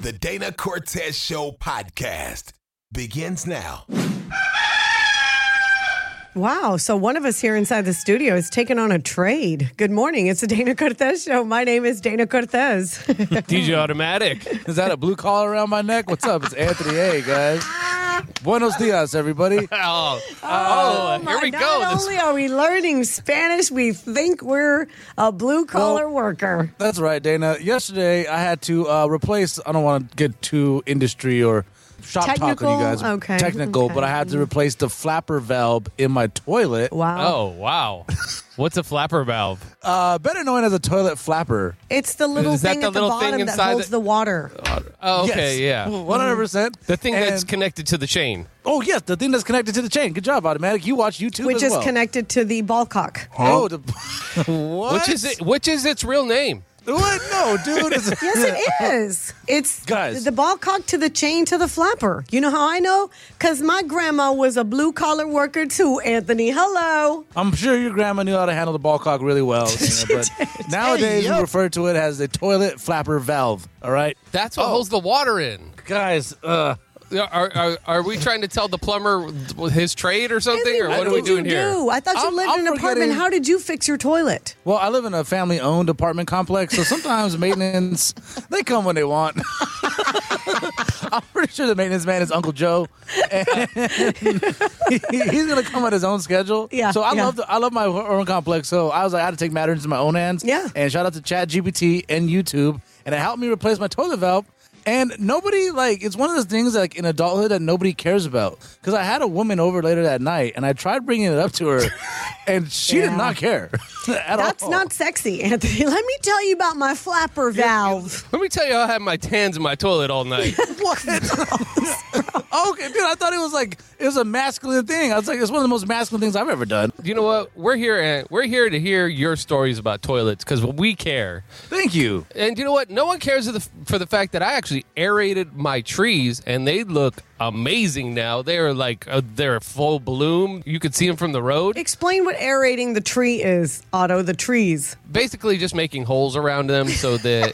The Dana Cortez Show podcast begins now. Wow. So one of us here inside the studio is taking on a trade. Good morning. It's the Dana Cortez Show. My name is Dana Cortez. DJ Automatic. Is that a blue collar around my neck? What's up? It's Anthony A, guys. Buenos dias, everybody. Here we go. Not only are we learning Spanish, we think we're a blue-collar worker. That's right, Dana. Yesterday, I had to replace, I don't want to get too industry or shop talk Technical? on you guys. Okay. Technical, but I had to replace the flapper valve in my toilet. Wow. Oh, wow. What's a flapper valve? Better known as a toilet flapper. It's the little Is that thing the at the little thing bottom that inside holds the water. Oh, okay, Yes. yeah. 100%. The thing that's And- connected to the chain. Oh, yes, the thing that's connected to the chain. Good job, Automatic. You watch YouTube Which as is well. connected to the ball cock. Oh, what? Which is its real name? What? No, dude. Yes, it is. It's Guys. the ball cock to the chain to the flapper. You know how I know? Because my grandma was a blue-collar worker too, Anthony. Hello. I'm sure your grandma knew how to handle the ball cock really well. Dana, but nowadays, we refer to it as the toilet flapper valve. All right? That's what holds the water in. Guys, Are we trying to tell the plumber his trade or something? Anthony, Or what are we did you doing here? do? I thought you lived in an I'm apartment. forgetting- How did you fix your toilet? well, I live in a family-owned apartment complex, so sometimes maintenance, they come when they want. I'm pretty sure the maintenance man is Uncle Joe. And he's going to come at his own schedule. Yeah, So I yeah. love my apartment complex, so I was like, I had to take matters into my own hands. Yeah. And shout out to ChatGPT and YouTube, and it helped me replace my toilet valve. And nobody, it's one of those things, in adulthood that nobody cares about. Because I had a woman over later that night, and I tried bringing it up to her, and she did Yeah. not care at all. That's not sexy, Anthony. Let me tell you about my flapper valve. Let me tell you, I had my hands in my toilet all night. What? Okay, dude, I thought it was a masculine thing. I was like, it's one of the most masculine things I've ever done. You know what? We're here to hear your stories about toilets because we care. Thank you. And you know what? No one cares for the fact that I actually aerated my trees, and they look amazing now. They are they're full bloom. You could see them from the road. Explain what aerating the tree is, Otto, the trees. Basically, just making holes around them so that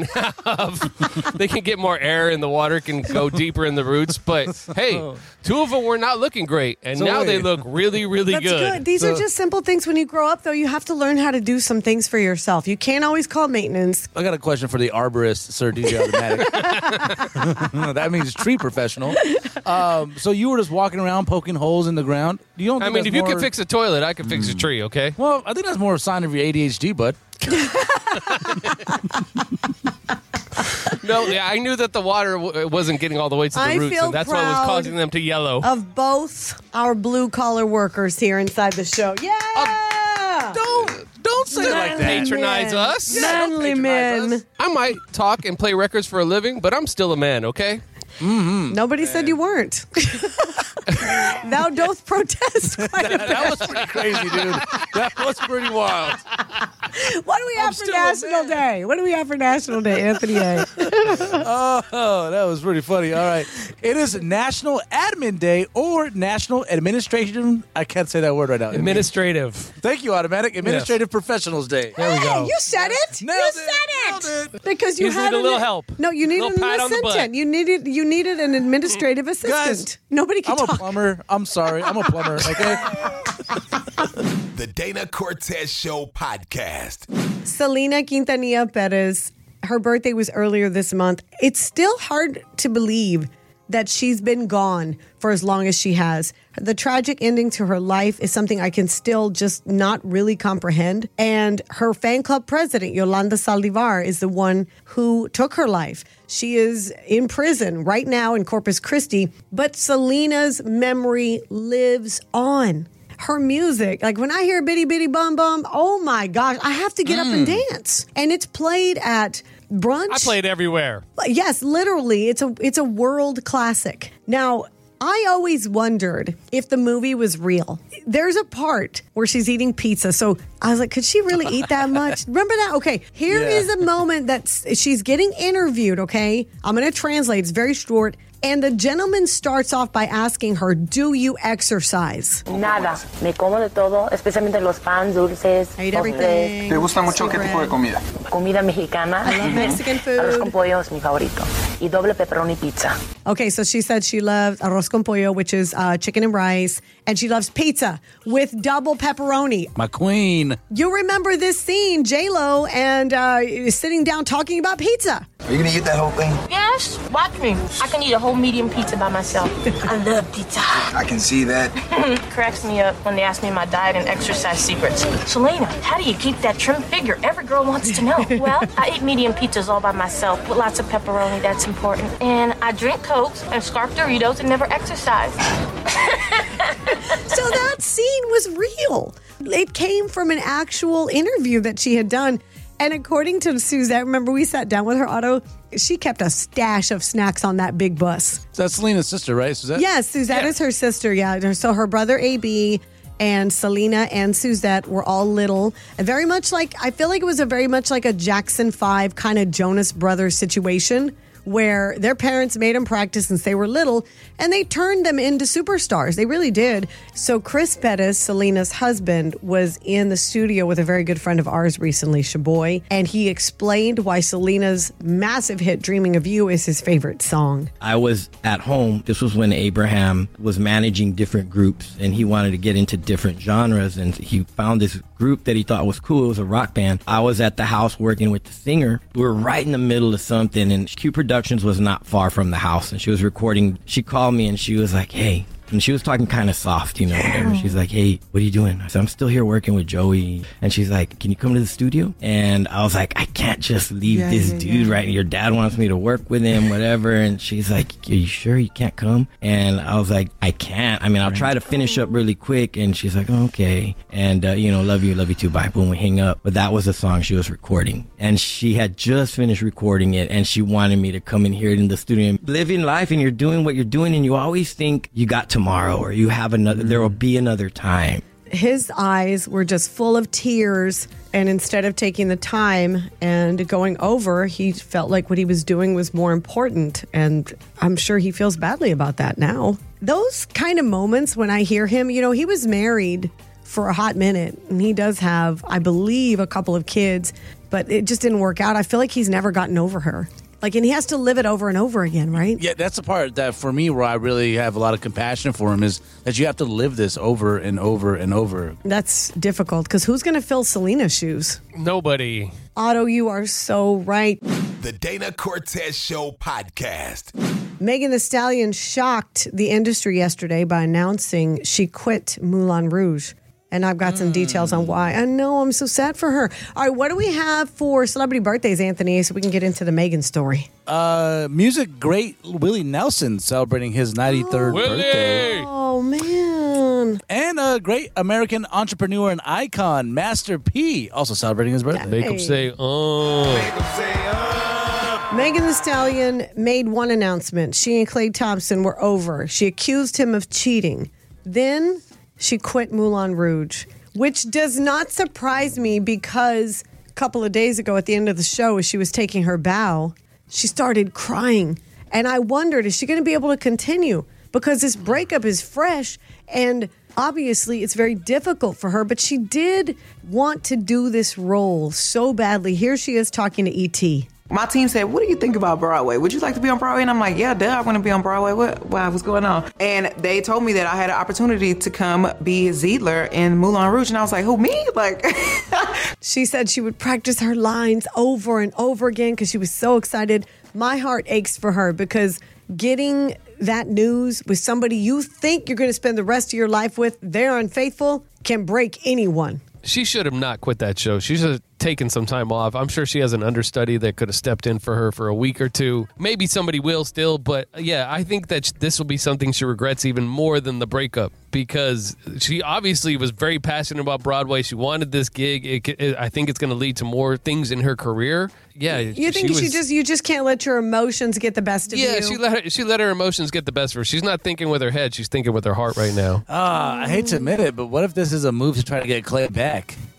they can get more air and the water can go deeper in the roots. But hey, two of them were not looking great, and So now they wait. look really, really That's good. These are just simple things. When you grow up, though, you have to learn how to do some things for yourself. You can't always call maintenance. I got a question for the arborist, Sir DJ Automatic. That means tree professional. So you were just walking around poking holes in the ground? You don't I think mean, that's if you more- can fix a toilet, I can fix a tree, okay? Well, I think that's more a sign of your ADHD, bud. No, yeah, I knew that the water wasn't getting all the way to the I roots, feel and that's what was proud causing them to yellow. Of both our blue-collar workers here inside the show. Yeah! Don't say it like that. Patronize us. Yeah, don't Manly patronize men. us. I might talk and play records for a living, but I'm still a man, okay? Nobody said you weren't. Thou doth protest quite a bit. That was pretty crazy, dude. That was pretty wild. What do we have for still a National man. Day? What do we have for National Day, Anthony A? Oh, that was pretty funny. All right. It is National Admin Day or National Administration. I can't say that word right now. Administrative. Thank you, Automatic. Administrative Professionals Day. There we Hey, go. you said it. Nailed you it. said Nailed it. it. Because you You just had need a little help. No, you needed Little an pat on the butt. assistant. You needed an administrative assistant. Guys, Nobody can I'm a talk. plumber. I'm sorry. I'm a plumber, okay? The Dana Cortez Show podcast. Selena Quintanilla Perez, her birthday was earlier this month. It's still hard to believe that she's been gone for as long as she has. The tragic ending to her life is something I can still just not really comprehend. And her fan club president, Yolanda Saldivar, is the one who took her life. She is in prison right now in Corpus Christi, but Selena's memory lives on. Her music, like when I hear Bitty Bitty Bum Bum, oh my gosh, I have to get up and dance. And it's played at brunch. I played everywhere. Yes, literally, it's a world classic. Now, I always wondered if the movie was real. There's a part where she's eating pizza. So I was like, could she really eat that much? Remember that? Okay, here is a moment that she's getting interviewed, okay? I'm going to translate. It's very short. And the gentleman starts off by asking her, do you exercise? Nada. Me como de todo, especialmente los pan, dulces. I eat everything. ¿Te gusta mucho qué tipo de comida? Comida mexicana. I love Mexican food. Arroz con pollo es mi favorito. Y doble pepperoni pizza. Okay, so she said she loves arroz con pollo, which is chicken and rice, and she loves pizza with double pepperoni. My queen. You remember this scene, J-Lo and sitting down talking about pizza. Are you gonna eat that whole thing? Yes, watch me. I can eat a whole medium pizza by myself. I love pizza. I can see that. Cracks me up when they ask me my diet and exercise secrets. Selena, how do you keep that trim figure? Every girl wants to know. Well, I eat medium pizzas all by myself with lots of pepperoni. That's important. And I drink Cokes and scarf Doritos and never exercise. So that scene was real. It came from an actual interview that she had done. And according to Suzette, remember we sat down with her, Otto, she kept a stash of snacks on that big bus. That's Selena's sister, right? Suzette? Yes, Suzette is her sister, yeah. So her brother AB and Selena and Suzette were all little. And very much like, I feel like it was very much like a Jackson 5 kind of Jonas Brothers situation, where their parents made them practice since they were little, and they turned them into superstars. They really did. So Chris Bettis, Selena's husband, was in the studio with a very good friend of ours recently, Shaboy, and he explained why Selena's massive hit, Dreaming of You, is his favorite song. I was at home. This was when Abraham was managing different groups, and he wanted to get into different genres, and he found this group that he thought was cool. It was a rock band. I was at the house working with the singer. We were right in the middle of something, and Q Productions was not far from the house, and she was recording. She called me and she was like, hey, and she was talking kind of soft, you know, whatever. She's like, hey, what are you doing? I said, I'm still here working with Joey. And she's like, can you come to the studio? And I was like, I can't just leave this dude right. Your dad wants me to work with him, whatever. And she's like, are you sure you can't come? And I was like, I can't. I mean, I'll try to finish up really quick. And she's like, oh, okay. And, you know, love you too. Bye. Boom, we hang up. But that was the song she was recording. And she had just finished recording it. And she wanted me to come and hear it in the studio. Living life, and you're doing what you're doing. And you always think you got tomorrow, or you have another, there will be another time. His eyes were just full of tears, and instead of taking the time and going over, he felt like what he was doing was more important, and I'm sure he feels badly about that now. Those kind of moments when I hear him, you know, he was married for a hot minute, and he does have, I believe, a couple of kids, but it just didn't work out. I feel like he's never gotten over her. Like, and he has to live it over and over again, right? Yeah, that's the part that for me where I really have a lot of compassion for him, is that you have to live this over and over and over. That's difficult, because who's going to fill Selena's shoes? Nobody. Otto, you are so right. The Dana Cortez Show podcast. Megan Thee Stallion shocked the industry yesterday by announcing she quit Moulin Rouge. And I've got some details on why. I know, I'm so sad for her. All right, what do we have for celebrity birthdays, Anthony, so we can get into the Megan story? Music great Willie Nelson celebrating his 93rd birthday. Oh, man. And a great American entrepreneur and icon, Master P, also celebrating his birthday. Make them say, oh. Megan Thee Stallion made one announcement. She and Klay Thompson were over. She accused him of cheating. Then she quit Moulin Rouge, which does not surprise me, because a couple of days ago at the end of the show, as she was taking her bow, she started crying. And I wondered, is she going to be able to continue? Because this breakup is fresh, and obviously it's very difficult for her, but she did want to do this role so badly. Here she is talking to E.T. My team said, what do you think about Broadway? Would you like to be on Broadway? And I'm like, yeah, duh, I want to be on Broadway. What's going on? And they told me that I had an opportunity to come be Ziedler in Moulin Rouge. And I was like, who, me? Like, she said she would practice her lines over and over again because she was so excited. My heart aches for her, because getting that news with somebody you think you're going to spend the rest of your life with, they're unfaithful, can break anyone. She should have not quit that show. She should have taken some time off. I'm sure she has an understudy that could have stepped in for her for a week or two. Maybe somebody will still, but yeah, I think that this will be something she regrets even more than the breakup, because she obviously was very passionate about Broadway. She wanted this gig. I think it's going to lead to more things in her career. Yeah, you think you just can't let your emotions get the best of you? Yeah, she let her emotions get the best of her. She's not thinking with her head; she's thinking with her heart right now. I hate to admit it, but what if this is a move to try to get Klay back?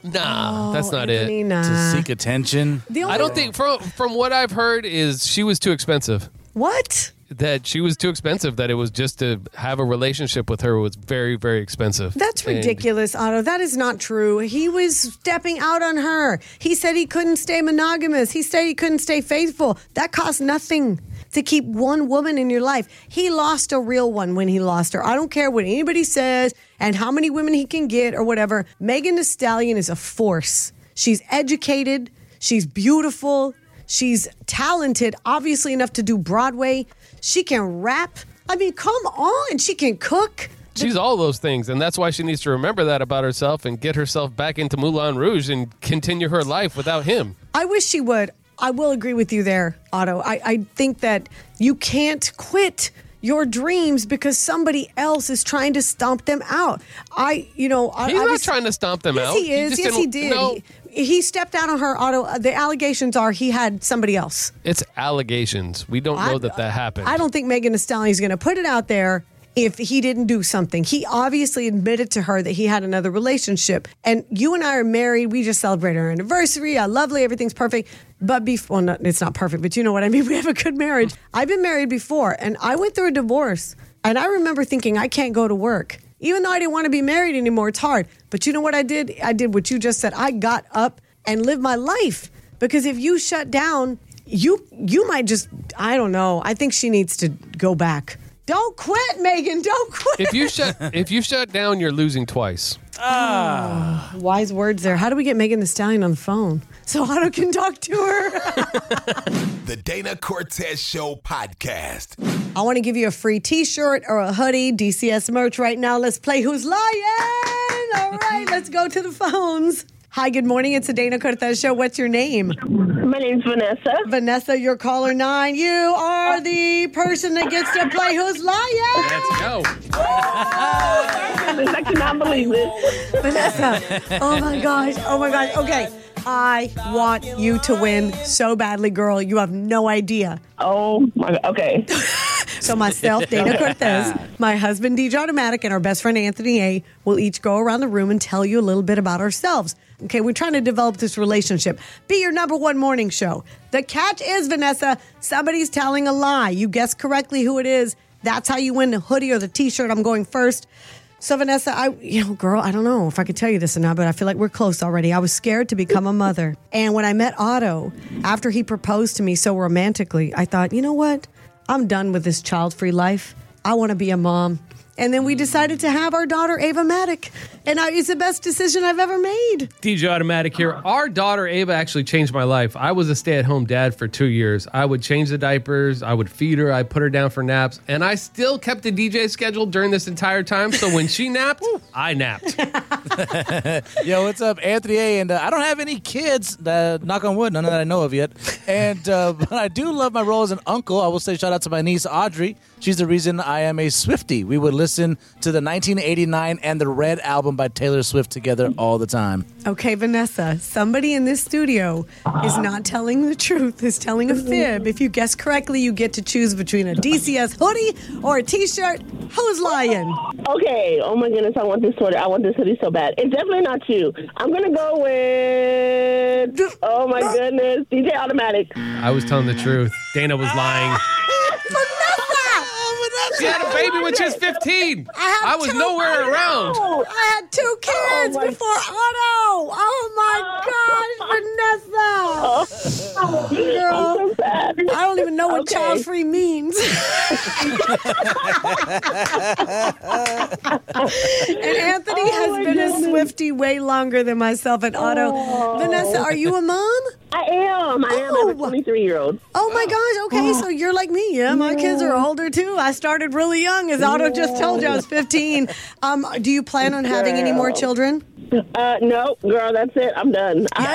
Nah, that's not Anthony, it. nah. To seek attention. The only- I don't think from what I've heard is she was too expensive. What? That she was too expensive. That it was just to have a relationship with her was very, very expensive. That's And ridiculous, Otto. That is not true. He was stepping out on her. He said he couldn't stay monogamous. He said he couldn't stay faithful. That costs nothing to keep one woman in your life. He lost a real one when he lost her. I don't care what anybody says and how many women he can get or whatever. Megan Thee Stallion is a force. She's educated. She's beautiful. She's talented, obviously enough to do Broadway. She can rap. I mean, come on. She can cook. She's all those things, and that's why she needs to remember that about herself and get herself back into Moulin Rouge and continue her life without him. I wish she would. I will agree with you there, Otto. I think that you can't quit your dreams because somebody else is trying to stomp them out. He's not trying to stomp them out. Yes, he is. Yes, he did. No, He stepped out on her, Otto. The allegations are he had somebody else. it's allegations. We don't know that happened. I don't think Megan Thee Stallion is going to put it out there if he didn't do something. He obviously admitted to her that he had another relationship. And you and I are married. We just celebrated our anniversary. Lovely. Everything's perfect. But before, no, it's not perfect, but you know what I mean. We have a good marriage. I've been married before, and I went through a divorce. And I remember thinking, I can't go to work. Even though I didn't want to be married anymore, it's hard. But you know what I did? I did what you just said. I got up and lived my life. Because if you shut down, you might just, I don't know. I think she needs to go back. Don't quit, Megan. Don't quit. If you shut down, you're losing twice. Wise words there. How do we get Megan Thee Stallion on the phone so Otto can talk to her? The Dana Cortez Show podcast. I want to give you a free t-shirt or a hoodie, DCS merch right now. Let's play Who's Lying? All right, let's go to the phones. Hi, good morning. It's the Dana Cortez Show. What's your name? My name's Vanessa. Vanessa, you're caller 9. You are the person that gets to play Who's Lying? Let's go. I cannot believe it. Vanessa, oh my gosh. Okay, I want you to win so badly, girl. You have no idea. Oh my God. Okay. So myself, Dana Cortez, my husband, DJ Automatic, and our best friend, Anthony A., will each go around the room and tell you a little bit about ourselves. Okay, we're trying to develop this relationship. Be your number one morning show. The catch is, Vanessa, somebody's telling a lie. You guess correctly who it is. That's how you win the hoodie or the t-shirt. I'm going first. So, Vanessa, girl, I don't know if I could tell you this or not, but I feel like we're close already. I was scared to become a mother. And when I met Otto, after he proposed to me so romantically, I thought, you know what? I'm done with this child-free life. I want to be a mom. And then we decided to have our daughter, Ava Matic. And it's the best decision I've ever made. DJ Automatic here. Our daughter, Ava, actually changed my life. I was a stay-at-home dad for 2 years. I would change the diapers. I would feed her. I'd put her down for naps. And I still kept the DJ schedule during this entire time. So when she napped, I napped. Yo, what's up? Anthony A. And I don't have any kids, knock on wood, none that I know of yet. And but I do love my role as an uncle. I will say shout out to my niece, Audrey. She's the reason I am a Swiftie. We would listen to the 1989 and the Red album by Taylor Swift together all the time. Okay, Vanessa, somebody in this studio is not telling the truth, is telling a fib. If you guess correctly, you get to choose between a DCS hoodie or a t-shirt. Who's lying? Okay. Oh my goodness, I want this sweater. I want this hoodie so bad. It's definitely not you. I'm gonna go with. Oh my goodness, DJ Automatic. I was telling the truth. Dana was lying. She had a baby when she was 15. I was nowhere around. I had 2 kids before Otto. Oh my gosh, Vanessa. Girl, So sad. I don't even know what Okay. child-free means. And Anthony has been a Swiftie way longer than myself and Otto. Vanessa, are you a mom? I am. I have a 23-year-old. Oh my gosh, okay, so you're like me. Yeah, my kids are older too. I started really young, as Otto just told you. I was 15. Do you plan on having any more children? No, girl, that's it. I'm done. I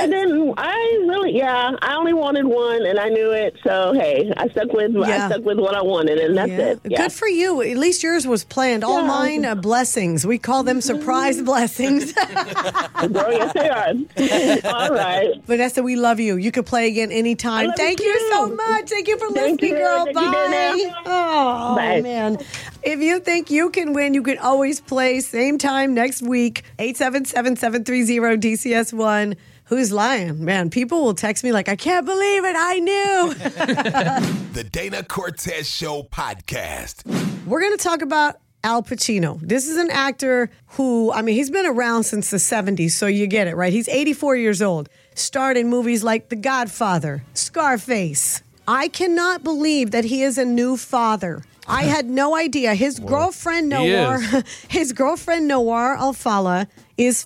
only wanted one, and I knew it. So hey, I stuck with what I wanted, and that's it. Yeah. Good for you. At least yours was planned. All mine blessings. We call them surprise blessings. Girl, yes, they are. All right. Vanessa, we love you. you. You could play again anytime. Thank you so much. Thank you for listening, girl. Thank Bye. you, Oh, Bye. man. If you think you can win, you can always play same time next week. 877-730-DCS1. Who's lying? Man, people will text me like, I can't believe it. I knew. The Dana Cortez Show podcast. We're going to talk about Al Pacino. This is an actor who, he's been around since the 70s, so you get it, right? He's 84 years old. Starred in movies like The Godfather, Scarface. I cannot believe that he is a new father. I had no idea. His girlfriend, Noir Alfala, is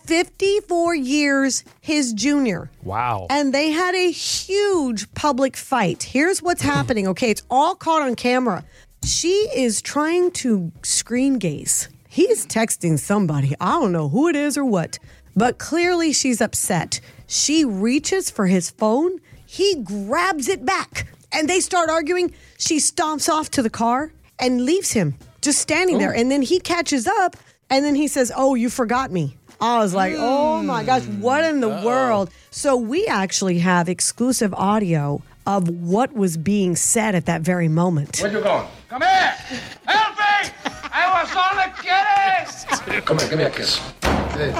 54 years his junior. Wow. And they had a huge public fight. Here's what's happening, okay? It's all caught on camera. She is trying to screen gaze. He's texting somebody. I don't know who it is or what, but clearly she's upset. She reaches for his phone. He grabs it back and they start arguing. She stomps off to the car and leaves him just standing there. And then he catches up and then he says, oh, you forgot me. I was like, oh my gosh, what in the world? So we actually have exclusive audio of what was being said at that very moment. Where you going? Come here! Help me! I was only kidding! Come here, give me a kiss. Hey,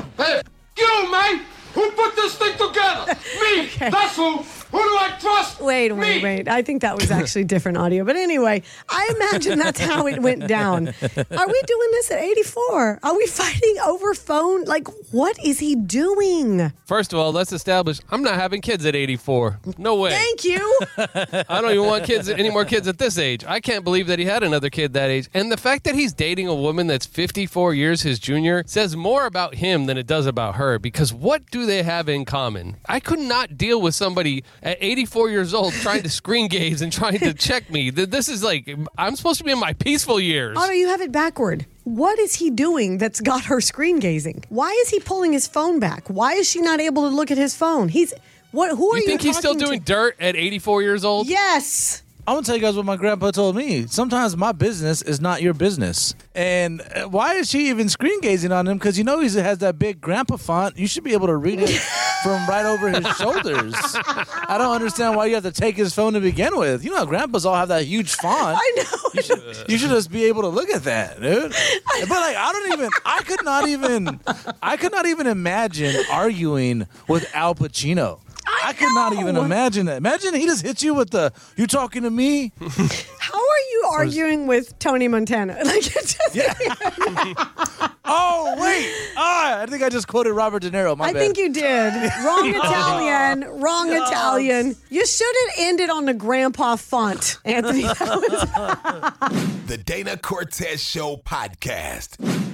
you, man! Who put this thing together? Me! Okay. That's who! Who do I trust? Wait. I think that was actually different audio. But anyway, I imagine that's how it went down. Are we doing this at 84? Are we fighting over phone? Like, what is he doing? First of all, let's establish I'm not having kids at 84. No way. Thank you. I don't even want any more kids at this age. I can't believe that he had another kid that age. And the fact that he's dating a woman that's 54 years his junior says more about him than it does about her, because what do they have in common? I could not deal with somebody at 84 years old trying to screen gaze and trying to check me. This is like, I'm supposed to be in my peaceful years. Oh, no, you have it backward. What is he doing that's got her screen gazing? Why is he pulling his phone back? Why is she not able to look at his phone? Who are you You think he's still doing dirt at 84 years old? Yes. I'm going to tell you guys what my grandpa told me. Sometimes my business is not your business. And why is she even screen gazing on him? Because he has that big grandpa font. You should be able to read it from right over his shoulders. I don't understand why you have to take his phone to begin with. You know, grandpas all have that huge font. I know. You should just be able to look at that, dude. But like, I could not even imagine arguing with Al Pacino. I could not even imagine that. Imagine he just hit you with you talking to me? How are you arguing with Tony Montana? Like, it's just Oh, wait. I think I just quoted Robert De Niro. My bad. I think you did. Wrong Italian. Wrong Italian. You should have ended on the grandpa font, Anthony. The Dana Cortez Show podcast.